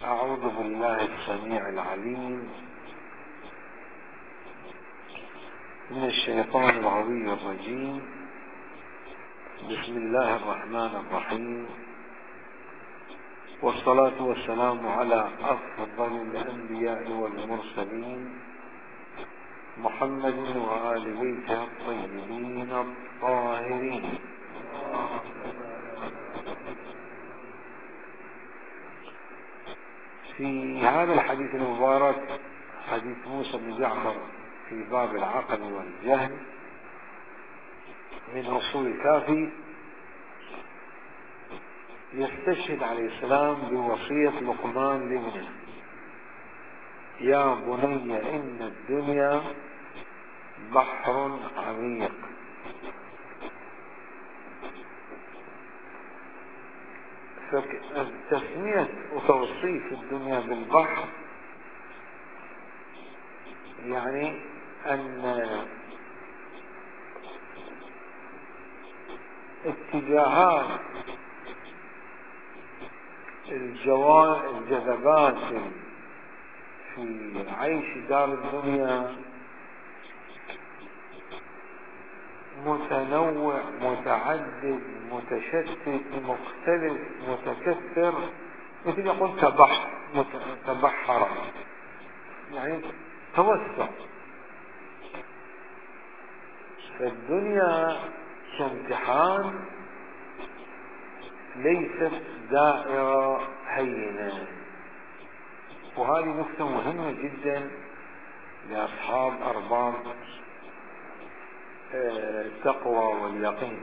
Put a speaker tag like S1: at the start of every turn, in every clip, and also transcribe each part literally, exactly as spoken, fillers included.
S1: أعوذ بالله السميع العليم من الشيطان العظيم الرجيم. بسم الله الرحمن الرحيم، والصلاة والسلام على أفضل الأنبياء والمرسلين محمد وآل بيته الطيبين الطاهرين. في هذا الحديث المبارك، حديث موسى بن جعفر في باب العقل والجهل من أصول الكافي، يستشهد عليه السلام بوصية لقمان لابنه: يا بني إن الدنيا بحر عميق. فتسمية وتوصيف الدنيا بالبحر يعني أن اتجاهات الجذبات في عيش دار الدنيا متنوع متعدد متشتت مختلف متكثر، مثل يقول تبحر تبحر يعني توسع. فالدنيا كامتحان ليست دائرة هينة، وهذه نقطة مهمة جدا لأصحاب أرباب التقوى واليقين،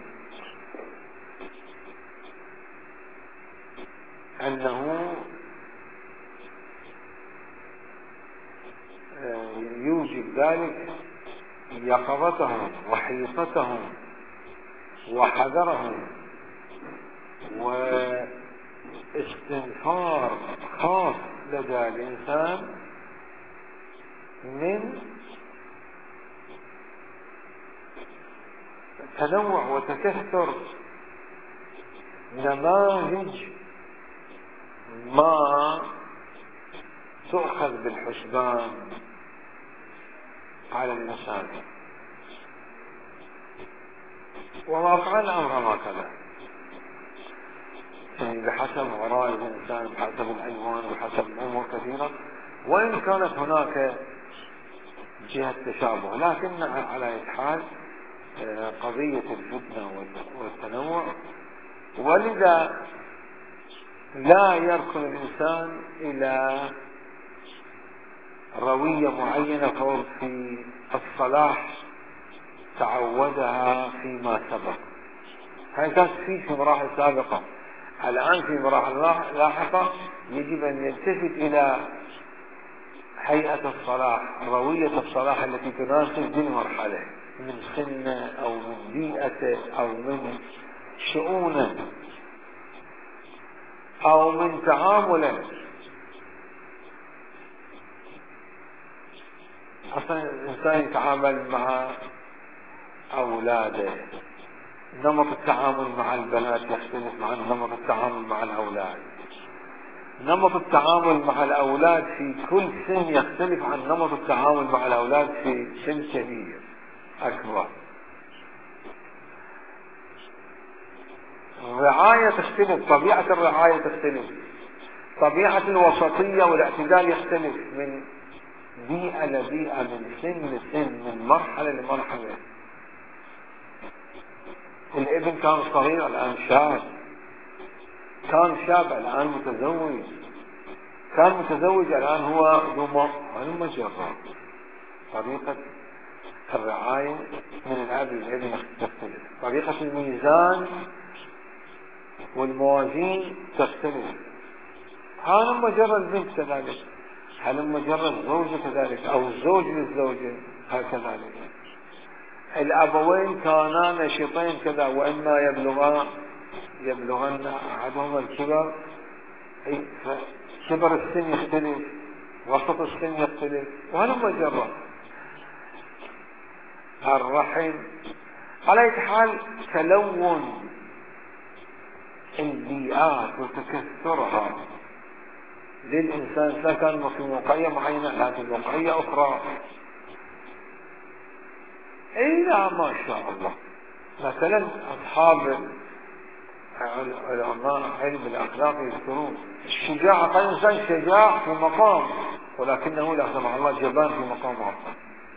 S1: أنه يوجب ذلك يقظتهم وحيطتهم وحذرهم واستنفار خاص لدى الإنسان من تنوع وتكثر نماذج ما تؤخذ بالحسبان على الإنسان. وواقع الأمر هكذا، يعني بحسب غرائز الإنسان، بحسب الألوان، بحسب الأمور كثيرة، وإن كانت هناك جهة تشابه، لكن على أي حال قضية الفتنة والتنوع. ولذا لا يركن الإنسان إلى روية معينة فهو في الصلاح تعودها فيما سبق. هذا كانت فيه في مراحل سابقة، الآن في مراحل لاحقة يجب أن يلتفت إلى هيئة الصلاح، روية الصلاح التي تناسب دي المرحلة من سنة أو من بيئته أو من شؤونه أو من تعامله. أصلا الإنسان يتعامل مع أولاده، نمط التعامل مع البنات يختلف عن نمط التعامل مع الأولاد، نمط التعامل مع الأولاد في كل سن يختلف عن نمط التعامل مع الأولاد في سن كبير أكبر. الرعاية تختلف، طبيعة الرعاية تختلف، طبيعة الوسطية والاعتدال يختلف من بيئة لبيئة، من سن لسن، من مرحلة لمرحلة. الابن كان صغير الآن شاب، كان شاب الآن متزوج، كان متزوج الآن هو ذو المجرة. طريقة الرعاية من الأب للابن تختلف، طريقة الميزان والموازين تختلف. هذا مجرد البنت كذلك، هل مجرد الزوجة كذلك، أو الزوج للزوجة هكذا. الأبوين كانا نشطين كذا، وإما يبلغان يبلغن أحدهما الكبر، كبر السن يختلف، وسط السن يختلف، وهذا مجرد الرحم. على أي حال تلون البيئات وتكثرها للإنسان سكن في موقعية معينة، لكن موقعية أخرى إلا ما شاء الله. مثلا أصحاب علماء علم الأخلاق يذكرون الشجاعة، قد إنسان شجاع في مقام ولكنه لا سمح الله جبان في مقام آخر.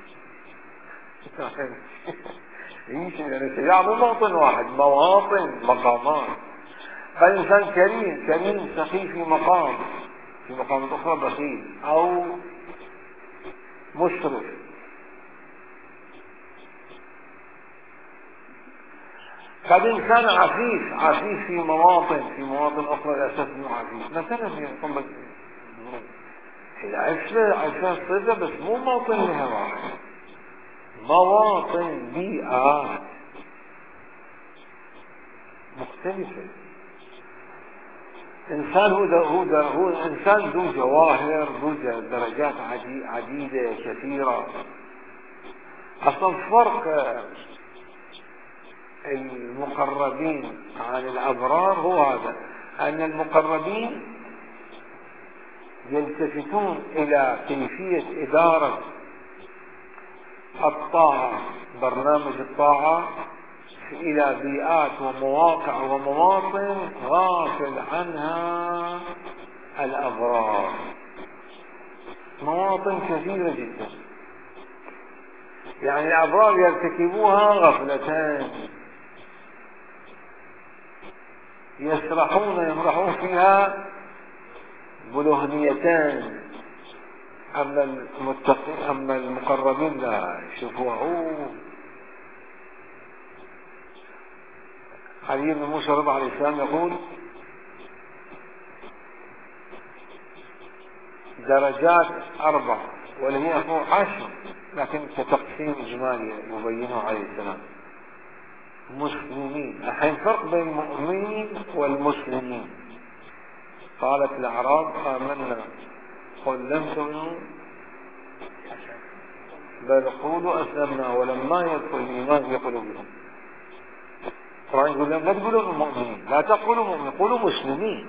S1: يعني الشجاعة مو موطن واحد، مواطن، مقامات. قد إنسان كريم كريم سخي في مقام، في مقام أخرى بخيل أو مسرف. قد إنسان عفيف عفيف في مواطن، في مواطن أخرى الأساس مو عفيف. مثلا في قبل العفة عفة صفة بس مو موطن لها واحد، مواطن بيئات مختلفة. إنسان هو هو هو إنسان ذو جواهر، ذو درجات عديدة كثيرة. أصلا فرق المقربين عن الأبرار هو هذا، أن المقربين يلتفتون إلى كيفية إدارة الطاعة، برنامج الطاعة، إلى بيئات ومواقع ومواطن غافل عنها الأبرار، مواطن كثيرة جدا. يعني الأبرار يرتكبوها غفلتان، يسرحون يمرحون فيها بلهنيتان. أما المتقين أما المقربين لا يشوفوها. علي بن موسى رضي الله عليه السلام يقول درجات أربع وهي فوق عشر، لكن كتقسيم إجمالي يبينه عليه السلام. مسلمين، الحين فرق بين المؤمنين والمسلمين. قالت الأعراب آمنا قل لم تؤمنوا بل قولوا أسلمنا ولما يدخل الإيمان في قلوبكم. القرآن يقول لهم لا تقولوا مؤمنين، لا تقولوا مؤمنين، قولوا مسلمين.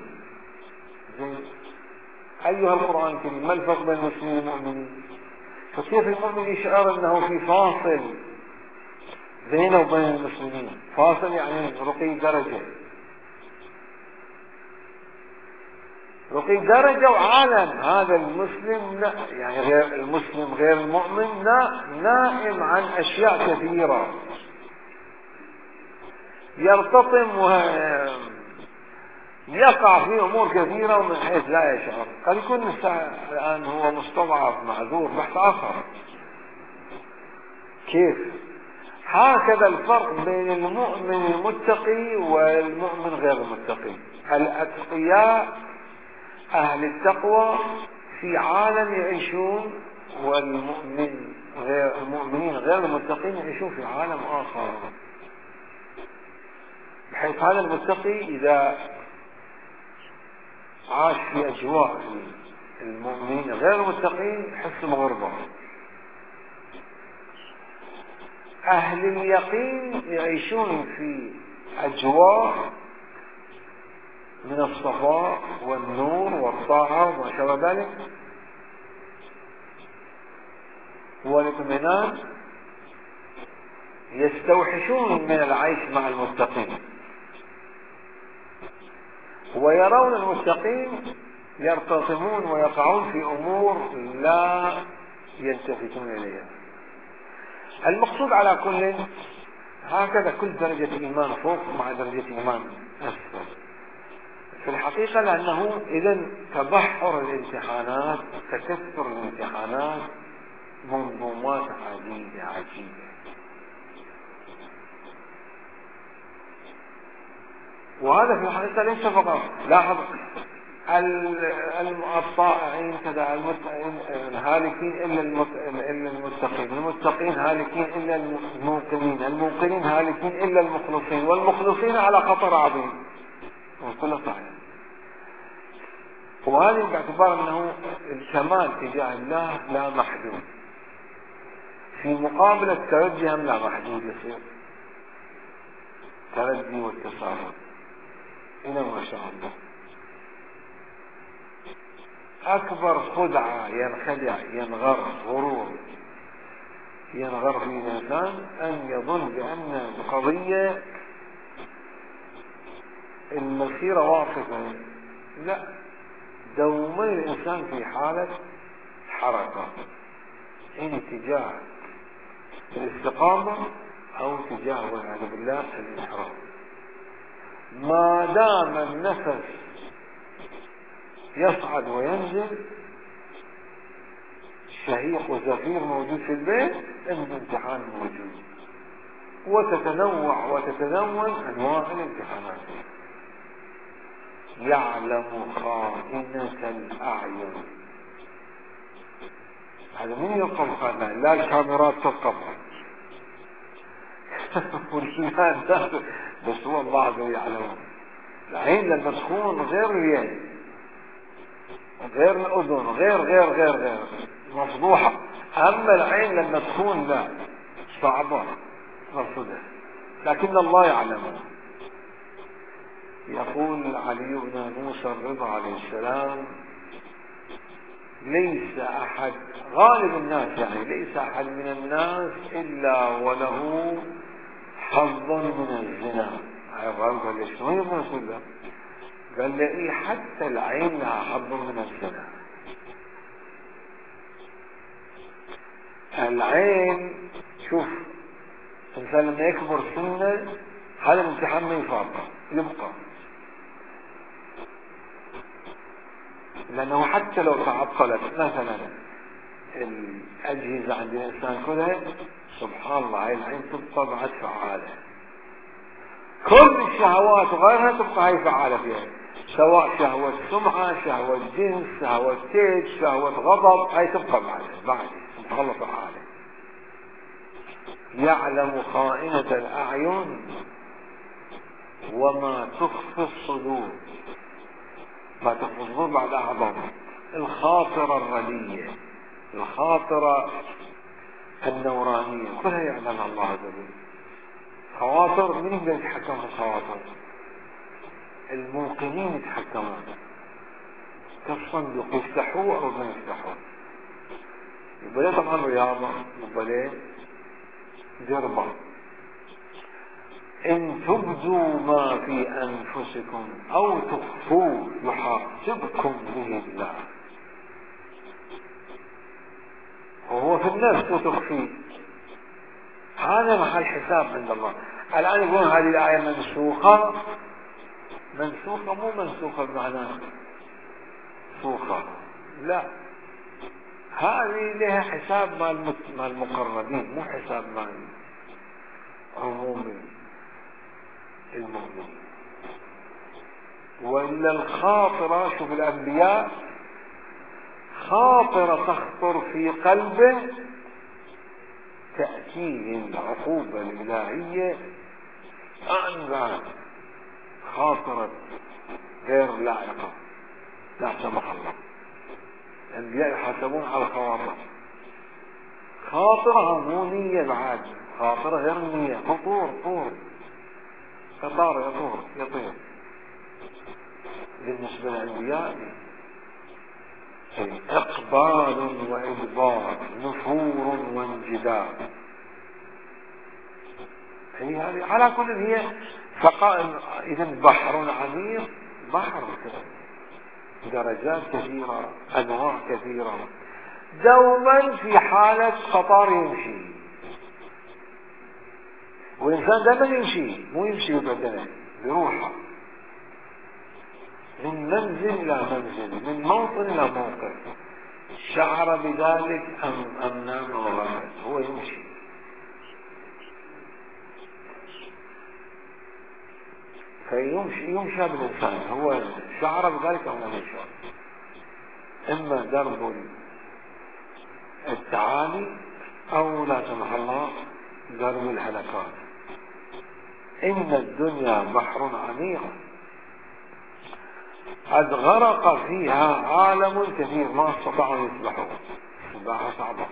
S1: أيها القرآن الكريم، ما الفرق بين المسلمين والمؤمنين؟ فكيف المؤمن يشعر أنه في فاصل بينه وبين المسلمين؟ فاصل يعني رقي درجة، رقي درجة وعالم. هذا المسلم لا، يعني غير المسلم غير المؤمن لا، نائم عن أشياء كثيرة، يرتطم ويقع في أمور كثيرة ومن حيث لا يشعر. قد يكون الآن هو مستضعف معذور بحث آخر. كيف؟ هكذا الفرق بين المؤمن المتقي والمؤمن غير المتقي. الأتقياء أهل التقوى في عالم يعيشون، والمؤمن غير المؤمنين غير المتقين يعيشون في عالم آخر. بحيث هذا المتقي إذا عاش في أجواء المؤمنين غير المتقين يحس بغربة. أهل اليقين يعيشون في أجواء من الصفاء والنور والطاعة وما شابه ذلك والاطمئنان، يستوحشون من العيش مع المتقين، ويرون المتقين يرتطمون ويقعون في أمور لا يلتفتون إليها. المقصود على كل هكذا كل درجة إيمان فوق مع درجة إيمان أسفل في الحقيقة، لأنه إذن تبحر الامتحانات، تكثر الامتحانات، منظومات عديدة عجيبة. وهذا في الحقيقة ليس فقط، لاحظ الطائعين كذا، الهالكين إلا المتقين، المتقين هالكين إلا الموقنين، الموقنين هالكين إلا المخلصين، والمخلصين على خطر عظيم وكل طائع. وهذا باعتبار أنه الكمال تجاه الله لا محدود، في مقابل التردي هم لا محدود يصير تردي والتصارف إلى ما شاء الله. أكبر خدعة ينخدع ينغر غرور ينغر في الإنسان أن يظن بأن القضية المسيرة واقفة. لا، دوما الإنسان في حالة حركة، إن اتجاه الاستقامة أو اتجاه والعياذ بالله الانحراف. ما دام النفس يصعد وينزل، شهيق وزفير موجود في البيت، الامتحان موجود، وتتنوع وتتنوع أنواع الامتحانات. يعلم خائنة الأعين. هذا من يلقى الخائنة؟ لا الكاميرات تلقفها بس هو الله يعلم. العين لما تكون غير اليد، غير الأذن، غير غير غير غير مفضوحة. أما العين لما تكون لا صعبة مرصودة، لكن الله يعلم. يقول علي بن موسى الرضا عليه السلام: ليس أحد، غالب الناس يعني ليس أحد من الناس إلا وله حظ من الزنا. قال ليش ما يبغى كله؟ قال لي حتى العين لها حظ من الزنا. العين، شوف الإنسان لما يكبر سنة هذا الامتحان ما يفارقه، يبقى، لأنه حتى لو تعطلت مثلا الأجهزة عند الإنسان كلها، سبحان الله هاي العين تبقى بعد فعالة. كل الشهوات وغيرها تبقى هاي فعالة فيها، سواء شهوة سمعة، شهوة جنس، شهوة كيد، شهوة غضب، هاي تبقى بعد بعد تبقى فعالة. يعلم خائنة الأعين وما تخفي الصدور. ما تخفي الصدور بعد أعظم الخاطرة الردية، الخاطرة النورانية، كلها يعلم الله عز وجل. خواطر، من يقدر يتحكم في الخواطر؟ الموقنين يتحكمون. كالصندوق يفتحوه أو ما يفتحوه. يبقى طبعا رياضة، يبقى جربة. إن تبدوا ما في أنفسكم أو تخفوه يحاسبكم به الله. وهو في النفس وتخفيه، هذا محل حساب عند الله. الآن يقولون هذه الآية منسوخة. منسوخة مو منسوخة بمعنى منسوخة، لا، هذه لها حساب مع المقربين، مو حساب مع عموم المؤمنين. وإلا الخاطرة، شوف الأنبياء، خاطرة تخطر في قلبه تأتيه العقوبة الإلهية عن خاطرة غير لائقة، لا سمح الله. الأنبياء يحاسبون على الخواطر. خاطرة مو نية بعد، خاطرة غير نية، خطور طور خطار يطور يطير. بالنسبة للأنبياء إقبال وإدبار، نفور وانجذاب. هي هذه على كل هي فقائم. إذا بحر عميق، بحر درجات كثيرة، أنواع كثيرة، دوما في حالة خطر يمشي. والإنسان دائما يمشي، مو يمشي ببدنه، بروحه، من منزل إلى منزل، من موطن إلى موطن. شعر بذلك أم أم نام وغفل، هو يمشي. فيمشي يمشى بالإنسان، هو شعر بذلك أم لم يشعر. إما درب التعالي أو لا سمح الله درب الهلكات. إن الدنيا بحر عميق قد غرق فيها عالم كثير ما استطاعوا ان يسبحوا، سباحة صعبة.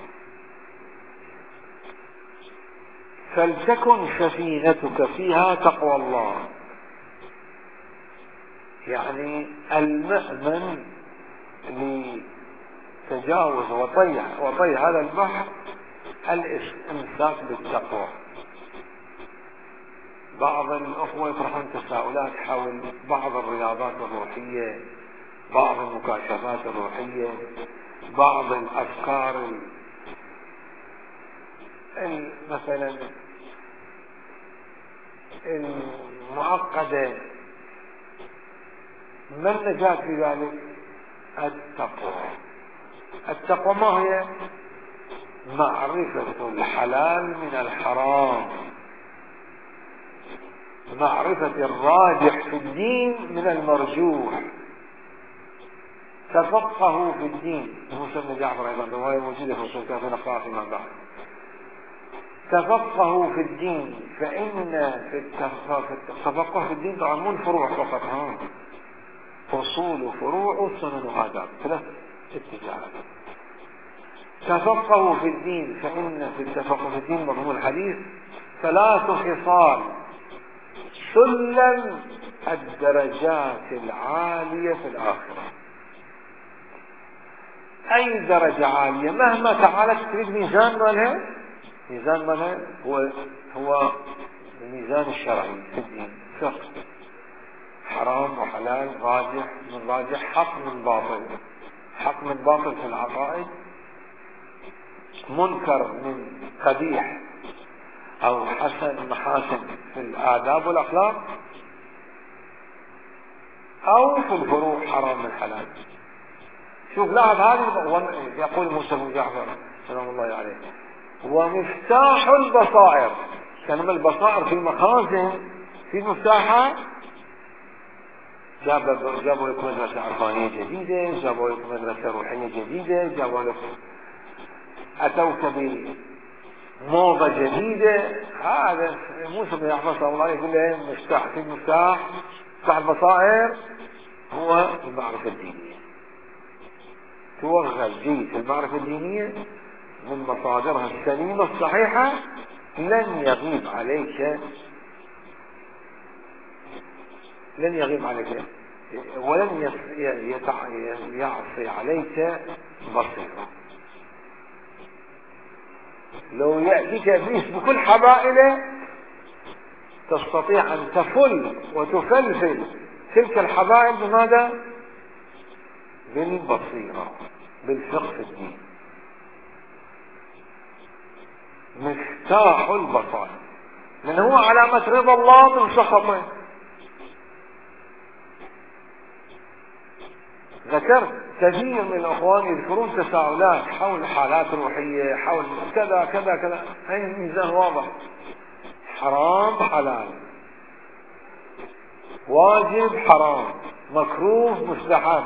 S1: فلتكن سفينتك فيها تقوى الله. يعني المأمن لتجاوز وطي وطي هذا البحر الامساك بالتقوى. بعض الأخوة يطرحون تساؤلات حول بعض الرياضات الروحية، بعض المكاشفات الروحية، بعض الأفكار مثلا المعقدة. ما النجاة في ذلك؟ التقوى. التقوى ما هي؟ معرفة الحلال من الحرام، معرفة الراجح في الدين من المرجوح. تفقهوا في الدين. موسى بن جعفر أيضا رواية موجودة في رسول الله نقرأها فيما بعد. تفقهوا في الدين، فإن في التفقه في الدين طبعا مو الفروع فقط، ها أصول وفروع وسنن وآداب، ثلاث اتجاهات. تفقهوا في الدين، فإن في التفقه في الدين مضمون الحديث ثلاث خصال: سلم الدرجات العالية في الآخرة. أي درجة عالية مهما تعالت تريد ميزان مالها، ميزان مالها هو هو الميزان الشرعي في الدين، فقه، حرام وحلال، راجح من راجح، حق من باطل، حق من باطل في العقائد، منكر من قبيح أو حسن محاسن في الآداب والأخلاق، أو في الفروع حرام من حلال. شوف لاحظ هذه يقول موسى بن جعفر سلام الله عليه: ومفتاح البصائر. كلمة البصائر في مخازن، في مفتاحها. جابوا جابوا لكم مدرسة عرفانية جديدة، جابوا لكم مدرسة روحية جديدة، جابوا لكم أتوك بموضة جديدة. هذا موسى بن جعفر سلام الله عليه يقول له مفتاح في المفتاح، مفتاح البصائر هو المعرفة الدينية. توغل جيد المعرفة الدينية من مصادرها السليمة الصحيحة، لن يغيب عليك لن يغيب عليك ولن يعصي عليك بصيرة. لو يأتيك إبليس بكل حبائله تستطيع أن تفل وتفلفل تلك الحبائل. بماذا؟ بالبصيرة، بالفقه في الدين. مفتاح البصائر، لأنه هو علامة رضا الله من سخطه. ذكرت كثير من الأخوان يذكرون تساؤلات حول حالات روحية، حول كذا كذا كذا. هاي الميزان واضح: حرام حلال، واجب حرام، مكروه مستحب.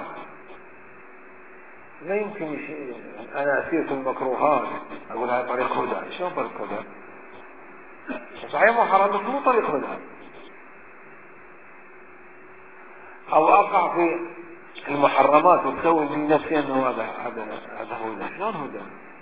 S1: لا يمكن شيء أنا أسير في المكروهات أقول هذا طريق هدى. شو طريق هدى؟ صحيح مو حرام بس مو طريق هدى. أو أقع في المحرمات وتسوي من نفسي أنه هذا هذا هذا هدى. شلون هدى؟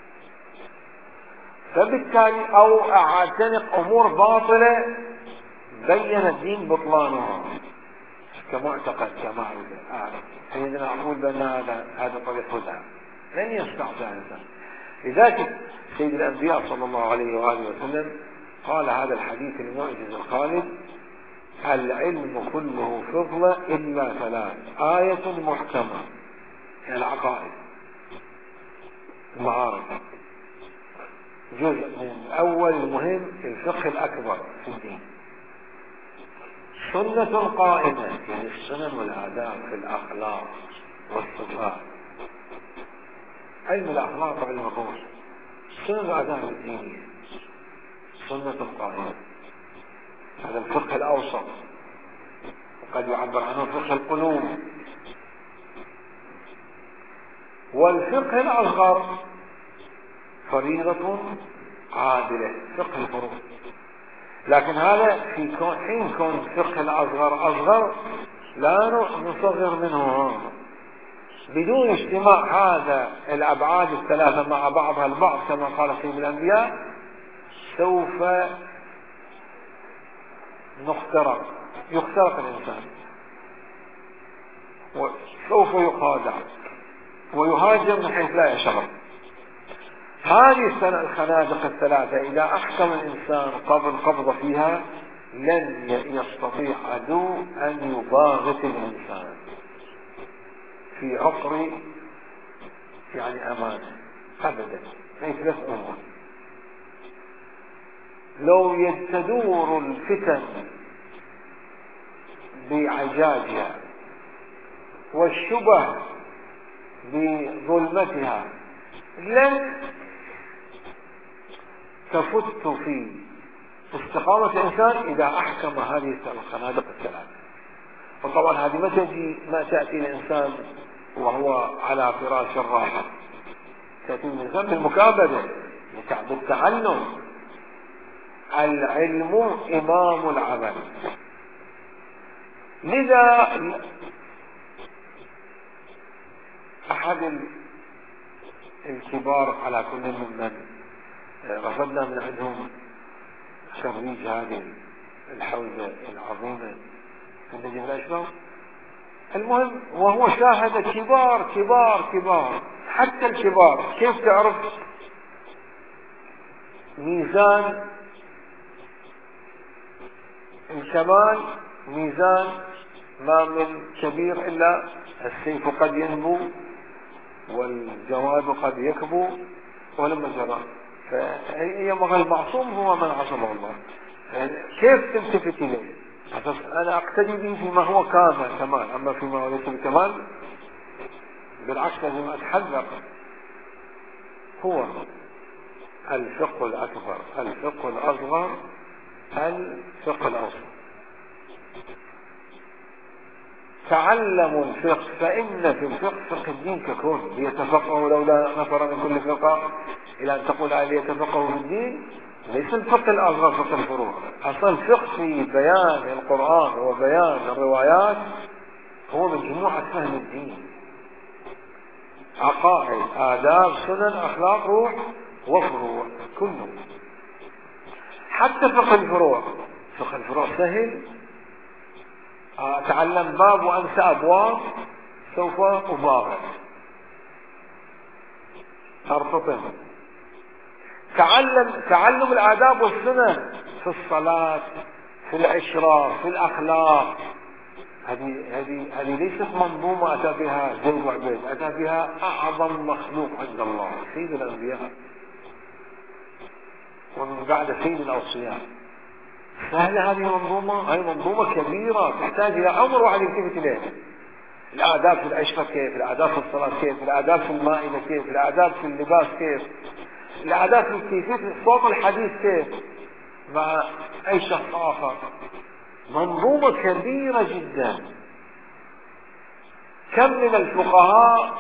S1: فبالتالي أو أعتنق أمور باطلة بين الدين بطلانها كمعتقد كمعرفة أعرف حينما أقول بأن هذا هذا طريق هدى. لن يستطيع الإنسان. لذلك سيد الأنبياء صلى الله عليه وآله وسلم قال هذا الحديث المعجز الخالد: العلم كله فضلة إلا ثلاث: آية محكمة، العقائد، المعارف، جزء من أول المهم الفقه الأكبر في الدين، سنة قائمة يعني السنن والآداب في الأخلاق والصفات. علم الأخلاق وعلم الروح، السنن والآداب الدينية، سنة قائمة. هذا الفقه الأوسط، وقد يعبر عنه فقه القلوب. والفقه الأصغر فريضة عادلة، فقه الفروض. لكن هذا في كون حين كون فقه الأصغر أصغر لا نصغر منه بدون اجتماع هذا الأبعاد الثلاثة مع بعضها البعض كما قال سيد الأنبياء سوف نخترق يخترق الإنسان وسوف يخادع. ويهاجم من حيث لا يشعر. هذه الخنادق الثلاثة إذا أحكم الإنسان قبل قبض فيها لن يستطيع عدو أن يباغت الإنسان في عقر يعني أمانة أبدا. هي ثلاث أمور. لو تدور الفتن بعجاجها والشبه بظلمتها لن تفت في استقامة الإنسان إذا أحكم هذه الخنادق الثلاثة. وطبعا هذه ما تجي ما تأتي الإنسان وهو على فراش الراحة، تأتي الإنسان بالمكابدة بالتعلم. العلم إمام العمل. لذا أحد الكبار على كل ممن رفضنا من عندهم خريج هذه الحوزة العظيمة في النجم الأشرف، المهم وهو شاهد كبار كبار كبار حتى الكبار. كيف تعرف ميزان الكمال؟ ميزان ما من كبير إلا السيف قد ينبو والجواد قد يكبو ولما جرى. فهي المعصوم هو من عصمه الله. كيف تلتفت إليه؟ أنا أقتدي به فيما هو كامل كمال، أما فيما هو ليس بكمال بالعكس لازم أتحذر. هو الفقه الأكبر، الفقه الأصغر، الفقه الأوسط. تعلموا الفقه فإن في الفقه فقه الدين ككون. ليتفقهوا لولا نفر من كل فرقة إلى أن تقول عليه يتفقهوا في الدين. ليس الفقه الأصغر فقه الفروع. أصلا الفقه في بيان القرآن وبيان الروايات هو مجموعة فهم الدين، عقائد، آداب، سنن، أخلاق، روح وفروع كله. حتى فقه الفروع، فقه الفروع سهل. أتعلم باب وأنسى أبواب سوف أباغت أرتطم. تعلم تعلم الآداب والسنن في الصلاة، في العشرة، في الأخلاق. هذه هذه هذه ليست منظومة أتى بها زيد وعبيد، أتى بها أعظم مخلوق عند الله سيد الأنبياء ومن بعد سيد الأوصياء. فهل هذه منظومة؟ هذه منظومة كبيرة تحتاج إلى عمر واحد يلتفت إليها. الآداب في العشرة كيف، الآداب في الصلاة كيف، الآداب في المائدة كيف، الآداب في اللباس كيف، الآداب في كيفية صوت الحديث كيف مع أي شخص آخر. منظومة كبيرة جدا. كم من الفقهاء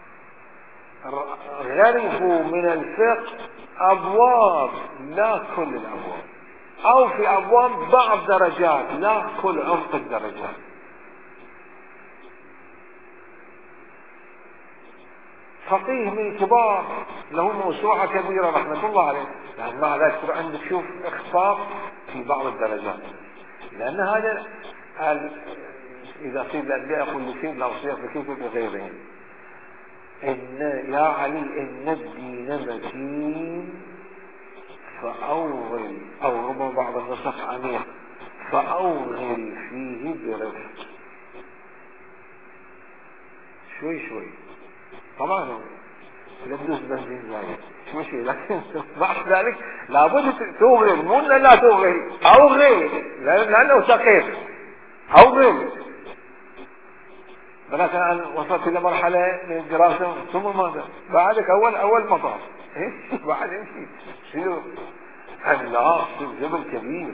S1: غرفوا من الفقه أبواب لا كل الأبواب، أو في أبواب بعض درجات لا كل عمق الدرجات. فقيه من الكبار له موسوعة كبيرة رحمة الله عليه، يعني مع ذلك عندك تشوف اخفاق في بعض الدرجات، لأن هذا إذا قيل الأنبياء يقول لسيد الأوصياء فكيف بغيرهم. إن يا علي إن الدين متين فأوغل، أو ربما بعض النسخ عميق، فأوغل فيه برفق. شوي شوي طبعا لبدوس بنزين زايد مش مشي، لكن بعد ذلك لابد توغل، مو ان لا توغل، اوغل لانه ثقيل. اوغل بلغت ان وصلت الى مرحله من الدراسه ثم ماذا بعدك؟ اول اول مطاف بعد امشي شنو الله في جبل كبير.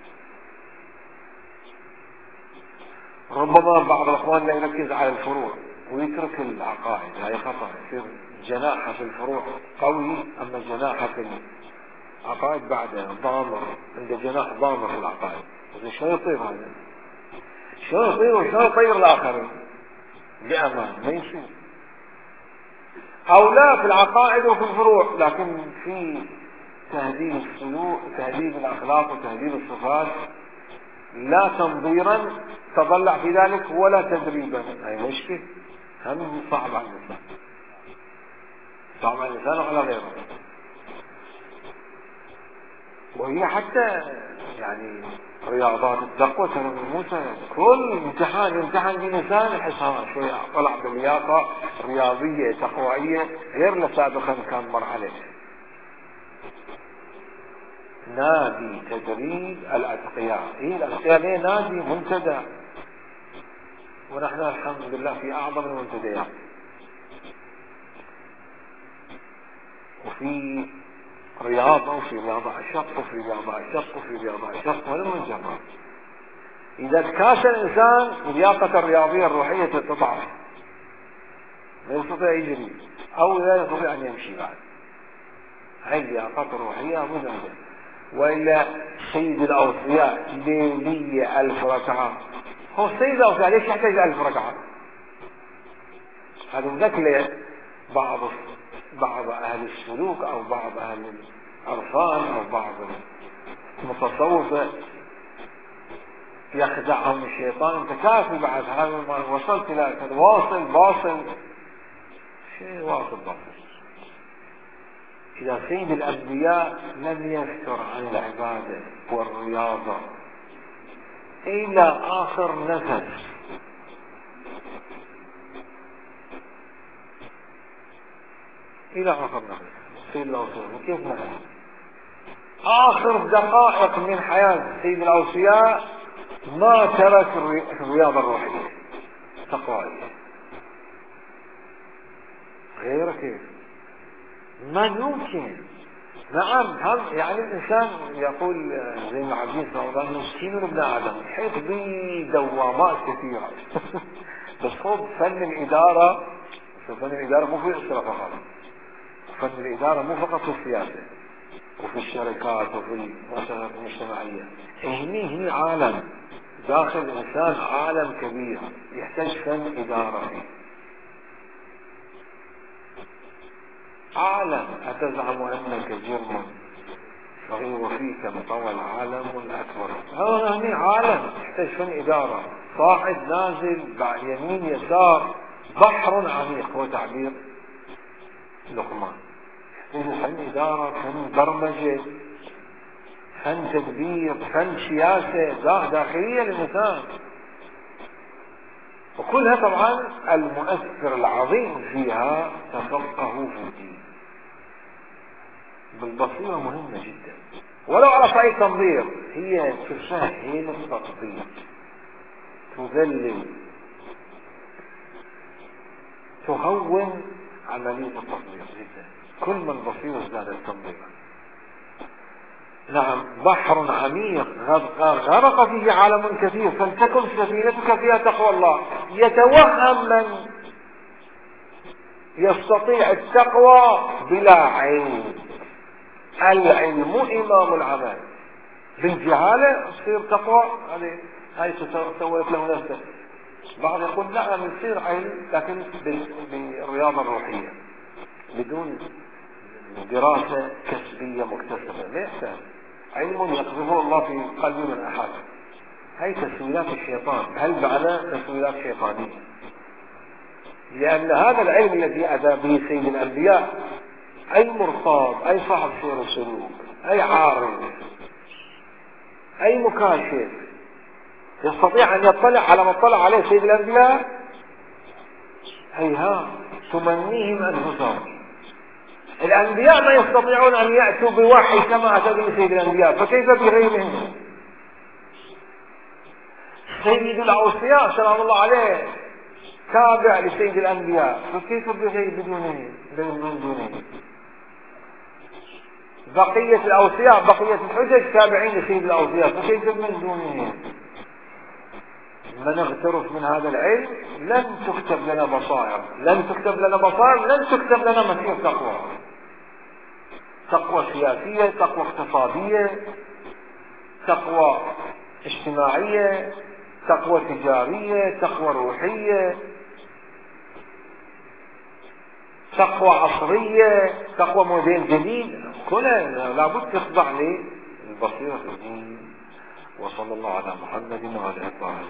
S1: ربما بعض الاخوان لا يركز على الفروع ويترك العقائد، هاي خطأ. يصير جناحه في الفروع قوي، اما جناحه في العقائد بعد ضامر، عنده جناح ضامر في العقائد. شو يطير هذا؟ شو يطير وشو يطير الاخرين بأمان؟ ما يصير. او لا في العقائد وفي الفروع، لكن في تهذيب السلوك، تهذيب الاخلاق وتهذيب الصفات لا تنظيرا تضلع في ذلك ولا تدريبا. هاي مشكلة هم صعب على الإنسان. سواء على الإنسان وعلى غيره. وهي حتى يعني رياضات التقوى ترى موسى كل امتحان يمتحن بإنسان الحصان شوي طلع بلياقة رياضية تقوائية غير لسابقا كان مر عليه. نادي تدريب الأتقياء. إيه الأتقياء ليه نادي منتدى، ونحن الحمد لله في أعظم المنتديات. وفي رياضة وفي رياضة أشق وفي رياضة أشق وفي رياضة أشق ولم نجرب. إذا تكاسل الإنسان اللياقة الرياضية الروحية تضعف، لا يستطيع يجري أو لا يستطيع أن يمشي بعد. هاي اللياقة الروحية مزعجة. وإلا سيد الأوصياء ليلية ألف ركعة، هو سيد الأوصياء ليش يحتاج ألف ركعة؟ هذا ذكر بعض بعض أهل السلوك أو بعض أهل العرفان أو بعض المتصوفة يخدعهم الشيطان. انت كافي بعد هذا ما وصلت إلى كذا، واصل باصل شيء واصل باصل. إذا سيد الأنبياء لم يفتر عن العبادة والرياضة إلى آخر نفس، إلى آخر نفس سيد الأوصياء. كيف نعلم؟ آخر دقائق من حياة سيد الأوصياء ما ترك الرياضة الروحية تقوائية. غير كيف ما يمكن. نعم هم يعني الإنسان يقول زي ما عبدين صلى مسكين ابن آدم يحيط به دوامات كثيرة بس هو فن الإدارة. فن الإدارة مو في الأسرة فقط، فن الإدارة مو فقط في السياسة وفي الشركات وفي المؤسسات المجتمعية. هني هني عالم داخل الإنسان، عالم كبير يحتاج فن إدارة فيه. عالم أتزعم أنك جرم صغير وفيك مطوى العالم الأكبر. هذا هني عالم يحتاج فن إدارة، صاعد نازل بعد يمين يسار، بحر عميق هو تعبير لقمان. يحتاج فن إدارة، فن برمجة، فن تدبير، فن سياسة داخلية للإنسان. وكلها طبعا المؤثر العظيم فيها تفقه في الدين بالبصيرة مهمة جدا. ولو على صعيد تنظير هي تسهل التطبيق، تذلل، تهون عملية التطبيق جدا. كل ما البصيرة زاد التنظير. نعم بحر عميق غرق فيه عالم كثير، فلتكن سفينتك فيها تقوى الله. يتوهم من يستطيع التقوى بلا علم. العلم إمام العمل. بالجهالة تصير تقوى، هذه هاي سويت له نفسه. بعض يقول لا يصير علم لكن بالرياضة الروحية بدون دراسة كسبية مكتسبة. لا يحتاج علم يقذفه الله في قلب من أحد. هاي تسويلات الشيطان، هل معناه تسويلات شيطانية؟ لأن هذا العلم الذي أتى به سيد الأنبياء أي مرصاد، أي صاحب سير السلوك، أي عارف، أي مكاشف يستطيع أن يطلع على ما اطلع عليه سيد الأنبياء؟ هيها تمنيهم أنفسهم. الأنبياء ما يستطيعون أن يأتوا بوحي كما أتى به سيد الأنبياء، فكيف بغيرهم؟ سيد الأوصياء سلام الله عليه تابع لسيد الأنبياء، فكيف بغير بدونه من دونه؟ بقية الأوصياء بقية الحجج تابعين لسيد الأوصياء، فكيف من دونه؟ من اغترف من هذا العلم لن تكتب لنا بصائر، لن تكتب لنا بصائر، لن تكتب لنا مسير تقوى. تقوى سياسية، تقوى اقتصادية، تقوى اجتماعية، تقوى تجارية، تقوى روحية، تقوى عصرية، تقوى موديل جديد. كلها لابد تخضع للبصيرة في الدين. وصلى الله على محمد وعلى آله